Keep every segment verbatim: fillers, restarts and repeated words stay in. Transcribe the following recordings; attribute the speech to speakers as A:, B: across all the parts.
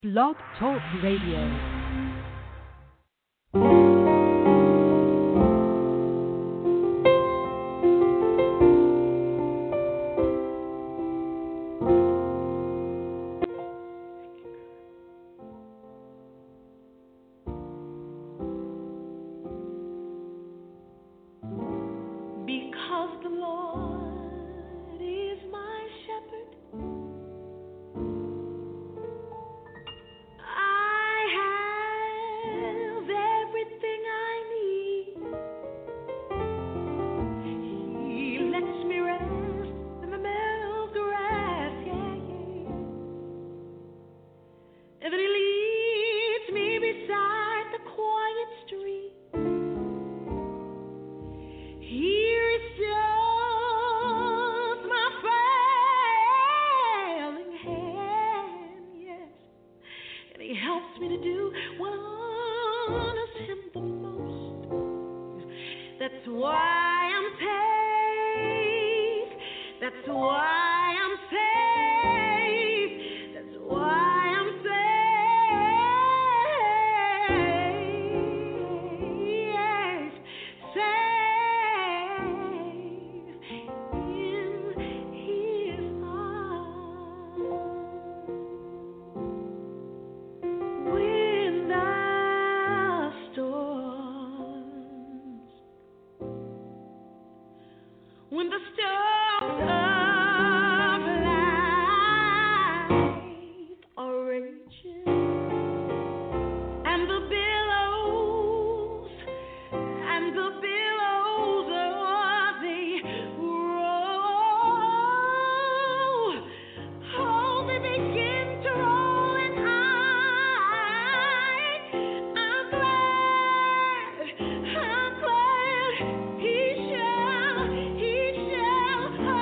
A: Blog Talk Radio.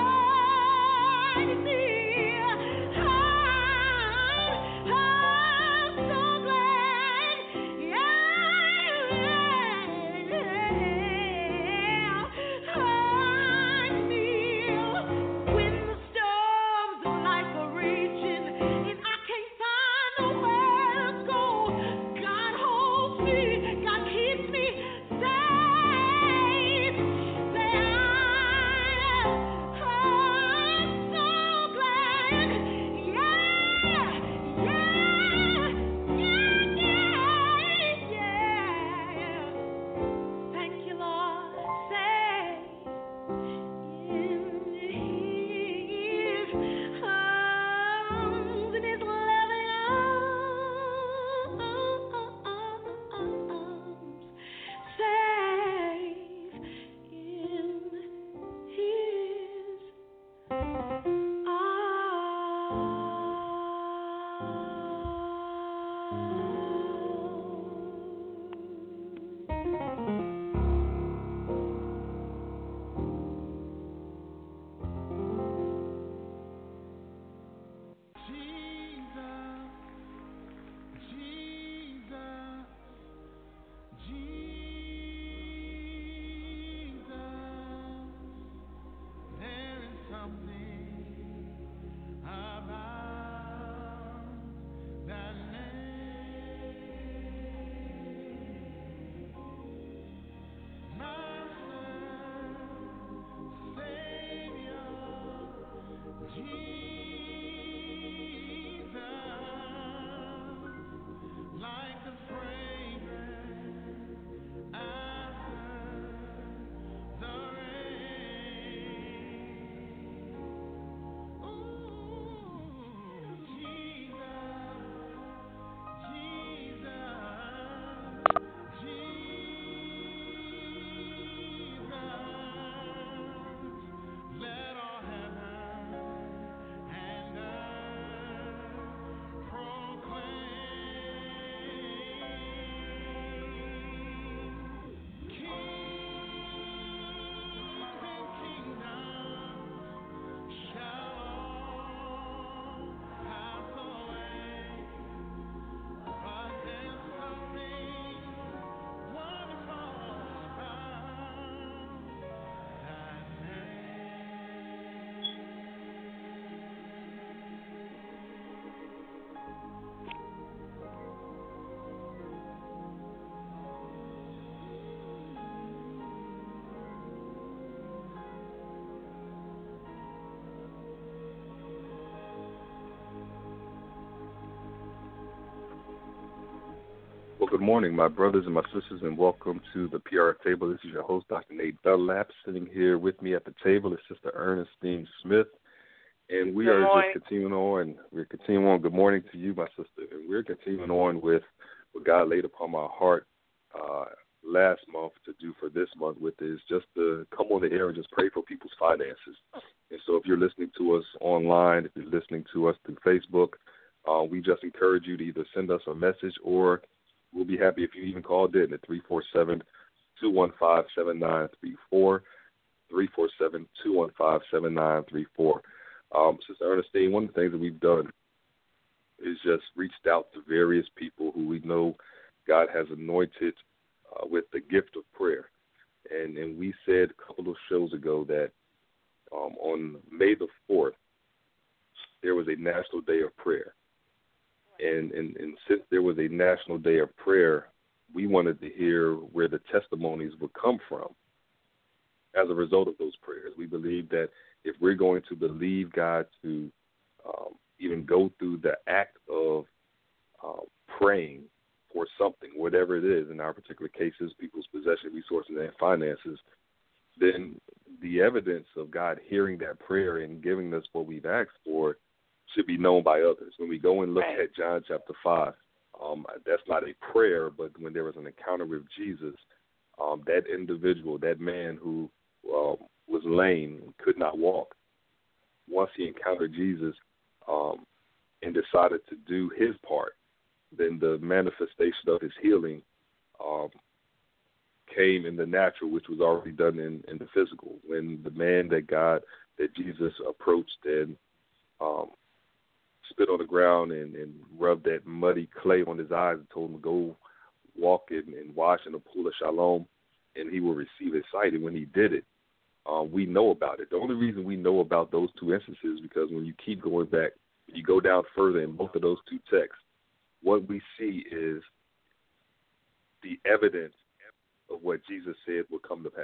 B: Oh Well, good morning, my brothers and my sisters, and welcome to the P R Table. This is your host, Doctor Nate Dunlap. Sitting here with me at the table is Sister Ernestine Smith, and we
C: good
B: are
C: morning.
B: just continuing on. We're continuing on. Good morning to you, my sister, and we're continuing on with what God laid upon my heart uh, last month to do for this month, with is just to come on the air and just pray for people's finances. And so, if you're listening to us online, if you're listening to us through Facebook, uh, we just encourage you to either send us a message, or we'll be happy if you even called in at three four seven, two one five, seven nine three four, three four seven, two one five, seven nine three four. Um, Sister Ernestine, one of the things that we've done is just reached out to various people who we know God has anointed uh, with the gift of prayer. And, and we said a couple of shows ago that um, on May the fourth, there was a National Day of Prayer. And, and, and since there was a National Day of Prayer, we wanted to hear where the testimonies would come from as a result of those prayers. We believe that if we're going to believe God to um, even go through the act of uh, praying for something, whatever it is, in our particular cases, people's possession, resources, and finances, then the evidence of God hearing that prayer and giving us what we've asked for should be known by others. When we go and look
C: Right.
B: at John chapter five, um, that's not a prayer, but when there was an encounter with Jesus, um, that individual, that man who um, was lame and could not walk, once he encountered Jesus um, and decided to do his part, then the manifestation of his healing um, came in the natural, which was already done in, in the physical. When the man that God, that Jesus approached and um, spit on the ground and, and rubbed that muddy clay on his eyes and told him to go walk in and wash in the pool of Siloam, and he will receive his sight. And when he did it, um, we know about it. The only reason we know about those two instances is because when you keep going back, you go down further in both of those two texts, what we see is the evidence of what Jesus said will come to pass.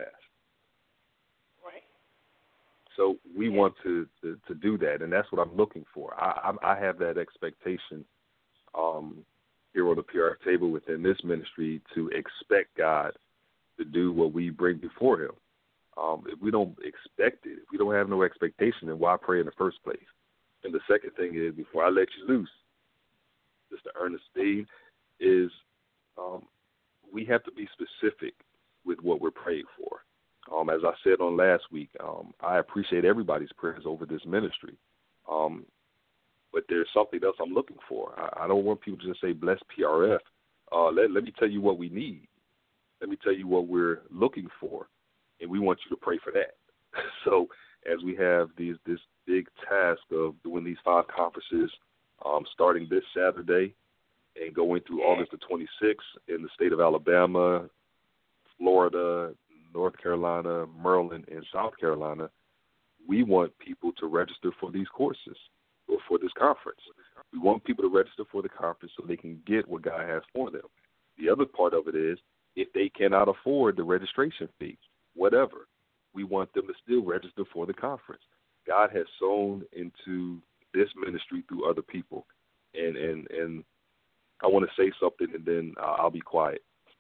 C: Right.
B: So we
C: Yeah.
B: want to, to, to do that, and that's what I'm looking for. I, I, I have that expectation um, here on the P R table within this ministry to expect God to do what we bring before him. Um, if we don't expect it, if we don't have no expectation, then why pray in the first place? And the second thing is, before I let you loose, Sister Ernestine, is um, we have to be specific with what we're praying for. Um, as I said on last week, um, I appreciate everybody's prayers over this ministry. Um, but there's something else I'm looking for. I, I don't want people to just say, bless P R F. Uh, let, let me tell you what we need. Let me tell you what we're looking for, and we want you to pray for that. So as we have these this big task of doing these five conferences um, starting this Saturday and going through
C: Yeah.
B: August the twenty-sixth in the state of Alabama, Florida, North Carolina, Maryland, and South Carolina, we want people to register for these courses or for this conference. We want people to register for the conference so they can get what God has for them. The other part of it is, if they cannot afford the registration fee, whatever, we want them to still register for the conference. God has sown into this ministry through other people. And and, and I want to say something, and then uh, I'll be quiet.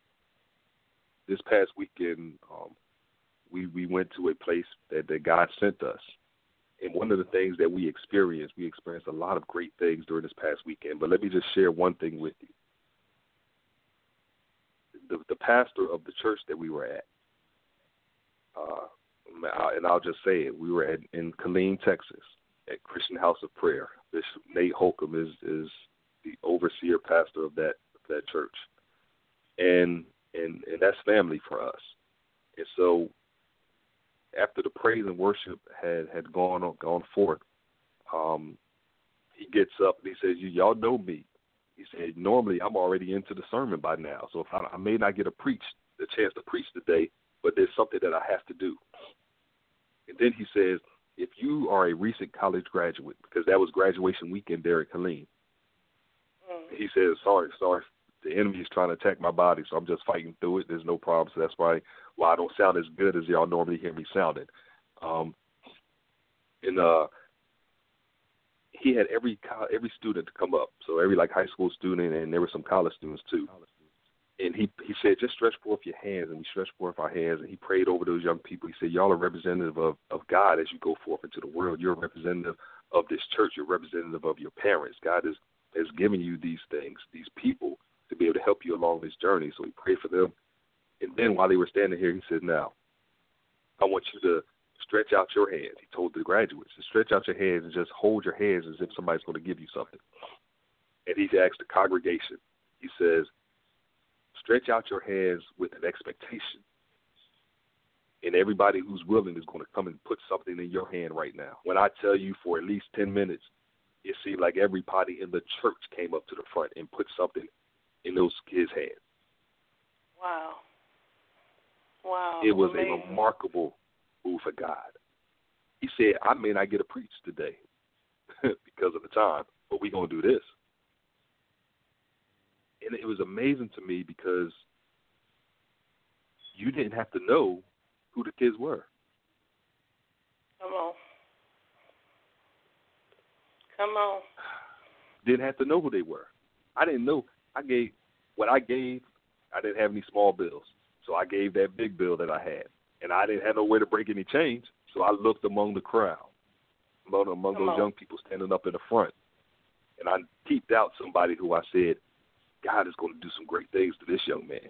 B: This past weekend, um, we, we went to a place that, that God sent us. And one of the things that we experienced, we experienced a lot of great things during this past weekend. But let me just share one thing with you. The, the pastor of the church that we were at, uh, and I'll just say it, we were at, in Killeen, Texas, at Christian House of Prayer. Bishop Nate Holcomb is, is the overseer pastor of that of that church. And, and and that's family for us. And so after the praise and worship had, had gone on, gone forth, um, he gets up and he says, "You y'all know me." He said, "Normally I'm already into the sermon by now, so if I, I may not get a preach the chance to preach today, but there's something that I have to do." And then he says, "If you are a recent college graduate," because that was graduation weekend there at Killeen, mm-hmm. he says, "Sorry, sorry, the enemy is trying to attack my body, so I'm just fighting through it. There's no problem. So that's why why I don't sound as good as y'all normally hear me sounding." Um, and uh, he had every every student to come up, so every like high school student, and there were some college students too. And he he said, just stretch forth your hands, and we stretched forth our hands, and he prayed over those young people. He said, y'all are representative of, of God as you go forth into the world. You're a representative of this church. You're representative of your parents. God is, has given you these things, these people, to be able to help you along this journey. So he prayed for them. And then while they were standing here, he said, now, I want you to stretch out your hands. He told the graduates to stretch out your hands and just hold your hands as if somebody's going to give you something. And he asked the congregation, he says, stretch out your hands with an expectation. And everybody who's willing is going to come and put something in your hand right now. When I tell you for at least ten minutes, it seemed like everybody in the church came up to the front and put something in those kids' hands.
C: Wow. Wow.
B: It was
C: amazing.
B: a remarkable move for God. He said, I may not get to preach today because of the time, but we're going to do this. And it was amazing to me because you didn't have to know who the kids were.
C: Come on. Come on.
B: Didn't have to know who they were. I didn't know. I gave, what I gave, I didn't have any small bills. So I gave that big bill that I had. And I didn't have no way to break any change. So I looked among the crowd, among, among those young people standing up in the front. And I peeped out somebody who I said, God is going to do some great things to this young man.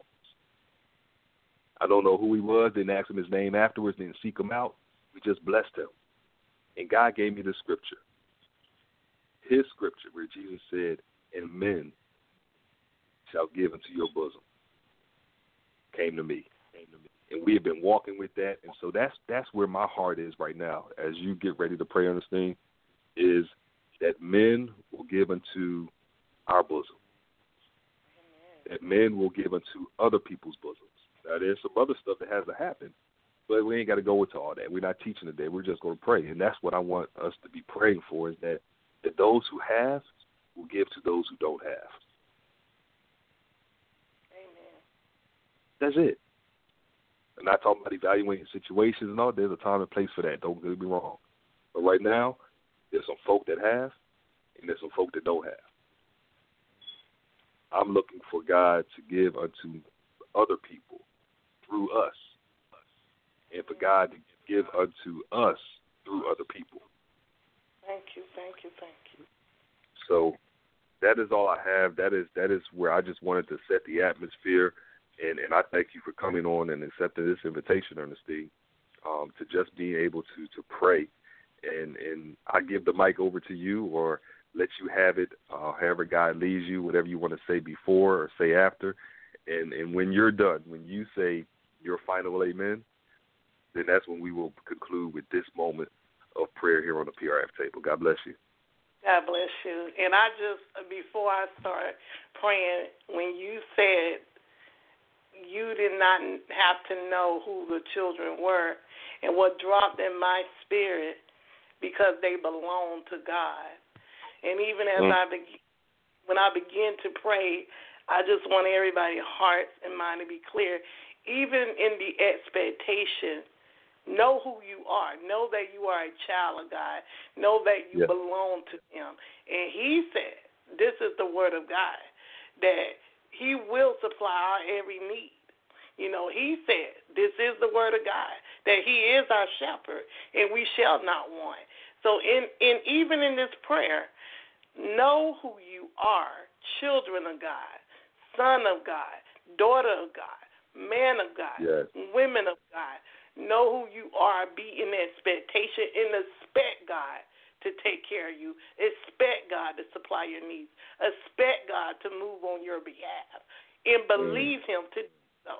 B: I don't know who he was. Didn't ask him his name afterwards. Didn't seek him out. We just blessed him. And God gave me this scripture. His scripture where Jesus said, and men shall give unto your bosom. Came to me. Came to me. And we have been walking with that. And so that's that's where my heart is right now as you get ready to pray on this thing, is that men will give unto our bosom. That men will give unto other people's bosoms. Now, there's some other stuff that has to happen, but we ain't got to go into all that. We're not teaching today. We're just going to pray, and that's what I want us to be praying for, is that, that those who have will give to those who don't have.
C: Amen.
B: That's it. I'm not talking about evaluating situations and all. There's a time and place for that. Don't get me wrong. But right now, there's some folk that have, and there's some folk that don't have. I'm looking for God to give unto other people through us, and for God to give unto us through other people.
C: Thank you, thank you, thank you.
B: So that is all I have. That is that is where I just wanted to set the atmosphere, and, and I thank you for coming on and accepting this invitation, Ernestine, um, to just being able to, to pray. And, and I give the mic over to you, or let you have it, uh, however God leads you, whatever you want to say before or say after. And, and when you're done, when you say your final amen, then that's when we will conclude with this moment of prayer here on the P R F table. God bless you.
C: God bless you. And I just, before I start praying, when you said you did not have to know who the children were, and what dropped in my spirit, because they belong to God. And even as mm. I be, when I begin to pray, I just want everybody's hearts and mind to be clear. Even in the expectation, know who you are. Know that you are a child of God. Know that you yeah. belong to Him. And He said, this is the word of God, that He will supply our every need. You know, He said, this is the word of God, that He is our shepherd, and we shall not want. So in, in even in this prayer, know who you are, children of God, son of God, daughter of God, man of God,
B: yes.
C: women of God. Know who you are, be in expectation, and expect God to take care of you. Expect God to supply your needs. Expect God to move on your behalf, and believe mm. Him to do so.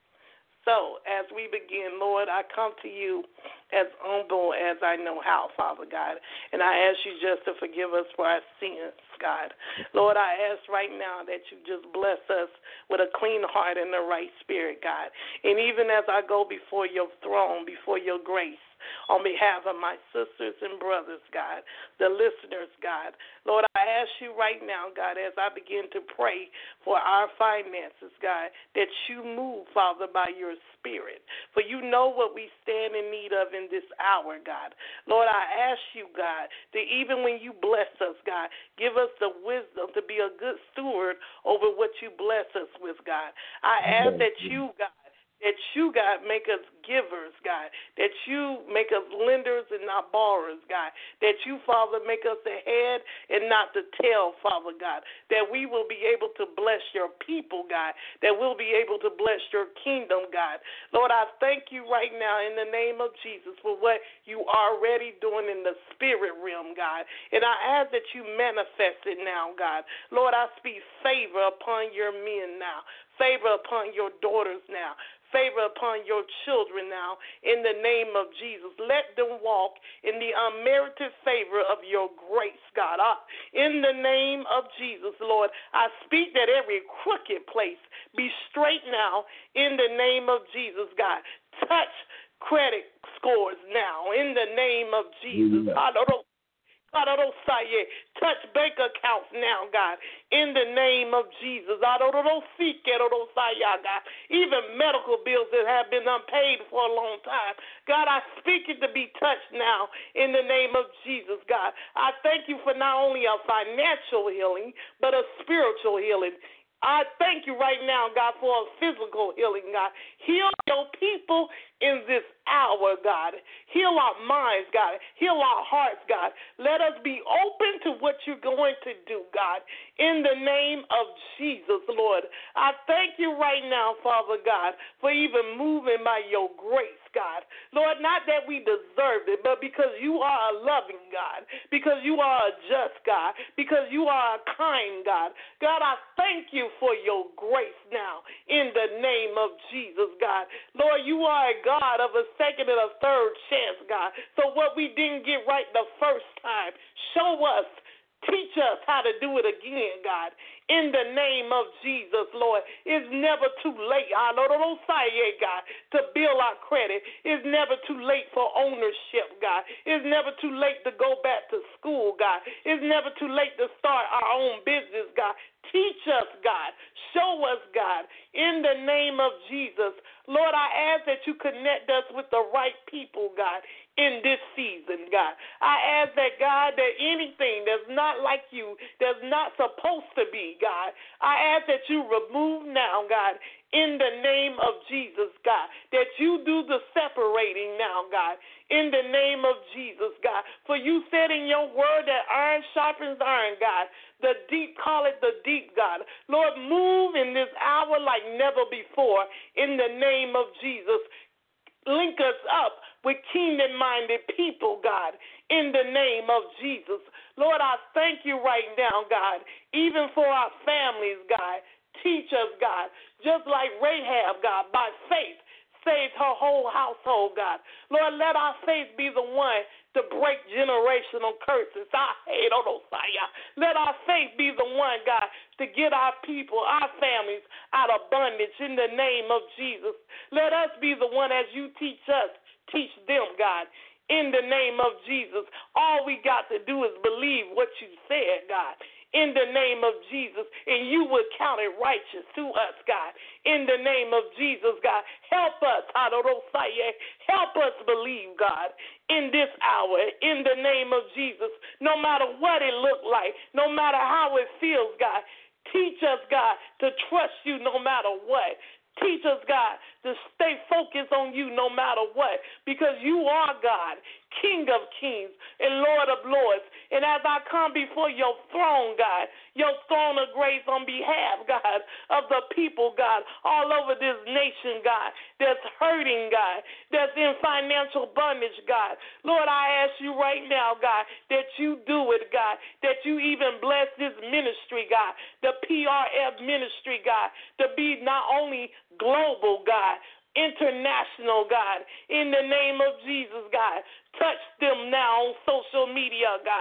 C: So as we begin, Lord, I come to you as humble as I know how, Father God, and I ask you just to forgive us for our sins, God. Lord, I ask right now that you just bless us with a clean heart and the right spirit, God. And even as I go before your throne, before your grace, on behalf of my sisters and brothers, God, the listeners, God. Lord, I ask you right now, God, as I begin to pray for our finances, God, that you move, Father, by your Spirit. For you know what we stand in need of in this hour, God. Lord, I ask you, God, that even when you bless us, God, give us the wisdom to be a good steward over what you bless us with, God. I ask that you, God, that you, God, make us givers, God, that you make us lenders and not borrowers, God, that you, Father, make us the head and not the tail, Father God, that we will be able to bless your people, God, that we'll be able to bless your kingdom, God. Lord, I thank you right now in the name of Jesus for what you are already doing in the spirit realm, God, and I ask that you manifest it now, God. Lord, I speak favor upon your men now, favor upon your daughters now, favor upon your children now in the name of Jesus. Let them walk in the unmerited favor of your grace, God. Uh, in the name of Jesus, Lord, I speak that every crooked place be straight now in the name of Jesus, God. Touch credit scores now in the name of Jesus. Mm-hmm. Touch bank accounts now, God, in the name of Jesus. Even medical bills that have been unpaid for a long time. God, I speak it to be touched now in the name of Jesus, God. I thank you for not only a financial healing, but a spiritual healing. I thank you right now, God, for a physical healing, God. Heal your people in this hour, God. Heal our minds, God. Heal our hearts, God. Let us be open to what you're going to do, God, in the name of Jesus, Lord. I thank you right now, Father God, for even moving by your grace, God. Lord, not that we deserved it, but because you are a loving God, because you are a just God, because you are a kind God. God, I thank you for your grace now in the name of Jesus, God. Lord, you are a God of a second and a third chance, God. So what we didn't get right the first time, show us, teach us how to do it again, God. In the name of Jesus, Lord. It's never too late, God, to build our credit. It's never too late for ownership, God. It's never too late to go back to school, God. It's never too late to start our own business, God. Teach us, God. Show us, God. In the name of Jesus, Lord, I ask that you connect us with the right people, God, in this season, God. I ask that, God, that anything that's not like you, that's not supposed to be, God, I ask that you remove now, God, in the name of Jesus, God, that you do the separating now, God, in the name of Jesus, God. For you said in your word that iron sharpens iron, God. The deep call it the deep, God. Lord, move in this hour like never before in the name of Jesus. Link us up with kingdom-minded people, God, in the name of Jesus. Lord, I thank you right now, God, even for our families, God. Teach us, God, just like Rahab, God, by faith, saved her whole household, God. Lord, let our faith be the one to break generational curses. I hate on those fire. Let our faith be the one, God, to get our people, our families out of bondage in the name of Jesus. Let us be the one, as you teach us, teach them, God, in the name of Jesus. All we got to do is believe what you said, God, in the name of Jesus, and you will count it righteous to us, God, in the name of Jesus, God. Help us, help us believe, God, in this hour, in the name of Jesus, no matter what it looked like, no matter how it feels, God. Teach us, God, to trust you no matter what. Teach us, God, to stay focused on you no matter what, because you are God, King of kings and Lord of lords. And as I come before your throne, God, your throne of grace on behalf, God, of the people, God, all over this nation, God, that's hurting, God, that's in financial bondage, God. Lord, I ask you right now, God, that you do it, God, that you even bless this ministry, God, the P R F ministry, God, to be not only global, God, international, God, in the name of Jesus, God. Touch them now on social media, God.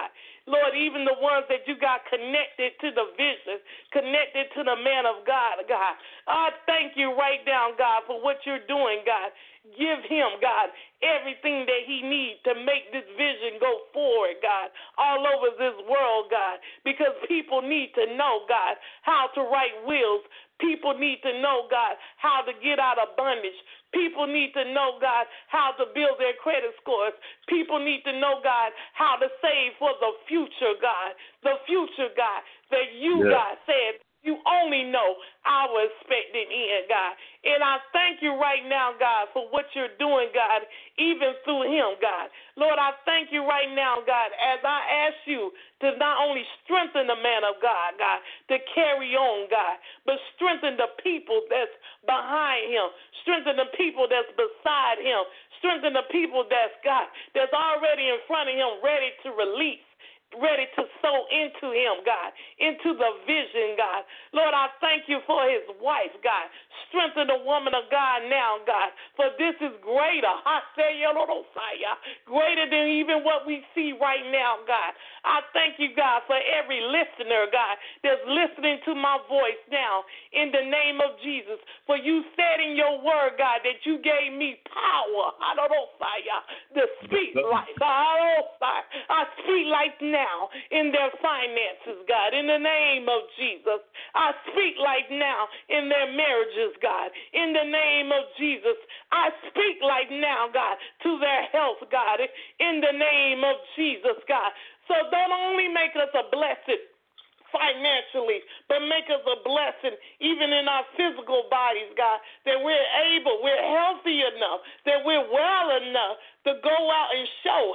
C: Lord, even the ones that you got connected to the vision, connected to the man of God, God. I thank you right now, God, for what you're doing, God. Give him, God, everything that he needs to make this vision go forward, God, all over this world, God, because people need to know, God, how to write wills. People need to know, God, how to get out of bondage. People need to know, God, how to build their credit scores. People need to know, God, how to save for the future, God, the future, God, that you, yeah. God, said you only know our expected end, God. And I thank you right now, God, for what you're doing, God, even through him, God. Lord, I thank you right now, God, as I ask you to not only strengthen the man of God, God, to carry on, God, but strengthen the people that's behind him, strengthen the people that's beside him, strengthen the people that's, God, that's already in front of him, ready to release, ready to sow into him, God, into the vision, God. Lord, I thank you for his wife, God. Strengthen the woman of God now, God, for this is greater. I say, greater than even what we see right now, God. I thank you, God, for every listener, God, that's listening to my voice now in the name of Jesus. For you said in your word, God, that you gave me power. I don't know, to speak life. I speak life now. Now in their finances, God, in the name of Jesus. I speak life now in their marriages, God, in the name of Jesus. I speak life now, God, to their health, God, in the name of Jesus, God. So don't only make us a blessed financially, but make us a blessing even in our physical bodies, God, that we're able, we're healthy enough, that we're well enough to go out and show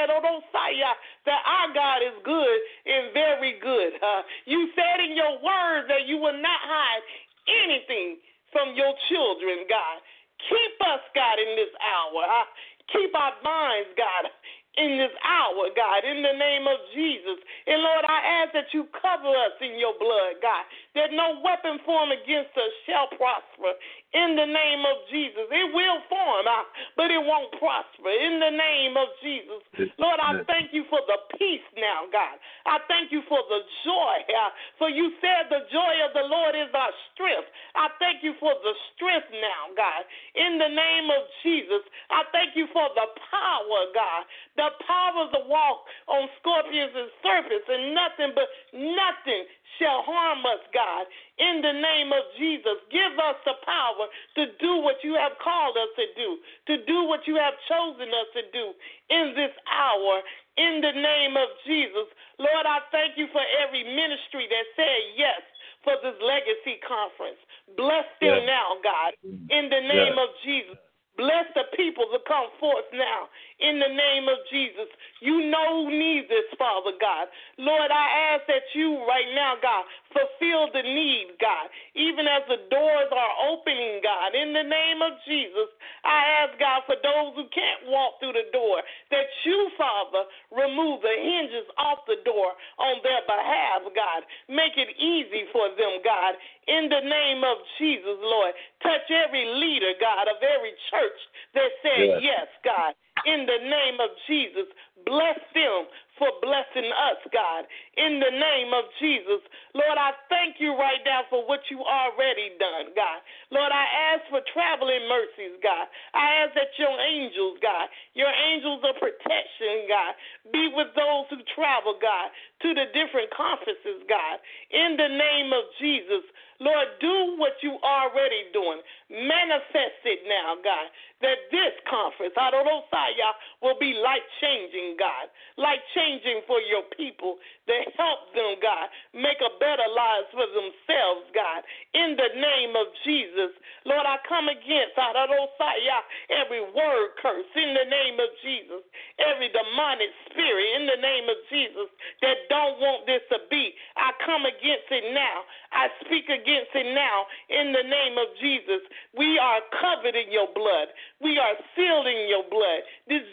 C: that our God is good and very good. Uh, you said in your word that you will not hide anything from your children, God. Keep us, God, in this hour. Uh, keep our minds, God, in this hour, God, in the name of Jesus. And, Lord, I ask that you cover us in your blood, God, that no weapon formed against us shall prosper in the name of Jesus. It will form, uh, but it won't prosper in the name of Jesus. Lord, I thank you for the peace now, God. I thank you for the joy, uh, for you said the joy of the Lord is our strength. I thank you for the strength now, God, in the name of Jesus. I thank you for the power, God, the power to walk on scorpions and serpents, and nothing but nothing shall harm us, God. In the name of Jesus, give us the power to do what you have called us to do, to do what you have chosen us to do in this hour. In the name of Jesus, Lord, I thank you for every ministry that said yes for this legacy conference. Bless them yeah. now, God, in the name yeah. of Jesus. Bless the people to come forth now in the name of Jesus. You know who needs this, Father God. Lord, I ask that you right now, God, fulfill the need, God, even as the doors are opening, God, in the name of Jesus. I ask, God, for those who can't walk through the door, that you, Father, remove the hinges off the door on their behalf, God. Make it easy for them, God, in the name of Jesus, Lord. Touch every leader, God, of every church that said yes, yes God, in the name of Jesus. Bless them for blessing us, God, in the name of Jesus. Lord, I thank you right now for what you already done, God. Lord, I ask for traveling mercies, God. I ask that your angels, God, your angels of protection, God, be with those who travel, God, to the different conferences, God, in the name of Jesus. Lord, do what you already doing. Manifest it now, God, that this conference, Adorosaya, will be life-changing, God, life-changing for your people, to help them, God, make a better lives for themselves, God, in the name of Jesus. Lord, I come against Adorosaya, every word curse in the name of Jesus, every demonic spirit in the name of Jesus that don't want this to be. I come against it now. I speak against it now in the name of Jesus. We are covered in your blood. We are sealed in your blood. This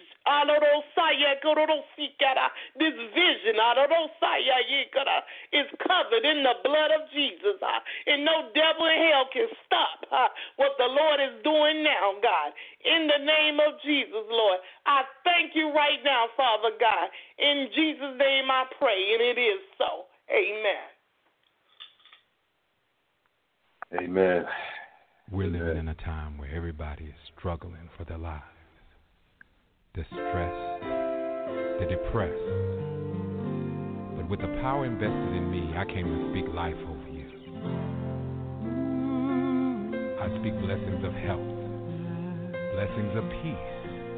C: This vision is covered in the blood of Jesus. And no devil in hell can stop what the Lord is doing now, God. in the name of Jesus, Lord. I thank you right now, Father God. In Jesus' name I pray, and it is so. Amen.
B: Amen.
D: We're
B: Amen.
D: living in a time where everybody is struggling for their lives. The stressed, the depressed. But with the power invested in me, I came to speak life over you. I speak blessings of health, blessings of peace.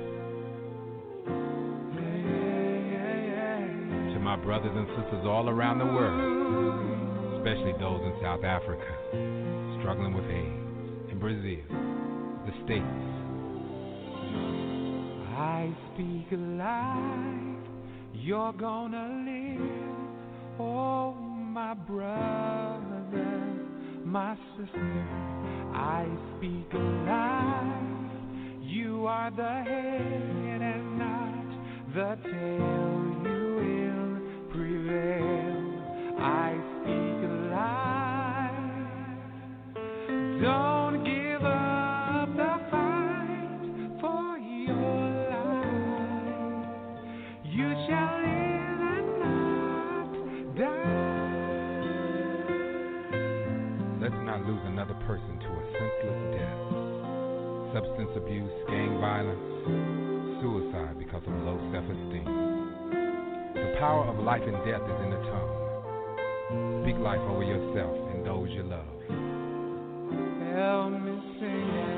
D: To my brothers and sisters all around the world, especially those in South Africa, struggling with AIDS, in Brazil, the States. I speak life, you're gonna live, oh my brother, my sister. I speak life, you are the head and not the tail, you will prevail. I speak life, don't give up the fight for your life. You shall live and not die. Let's not lose another person to a senseless death. Substance abuse, gang violence, suicide because of low self-esteem. The power of life and death is in the tongue. Speak life over yourself and those you love. Help me sing.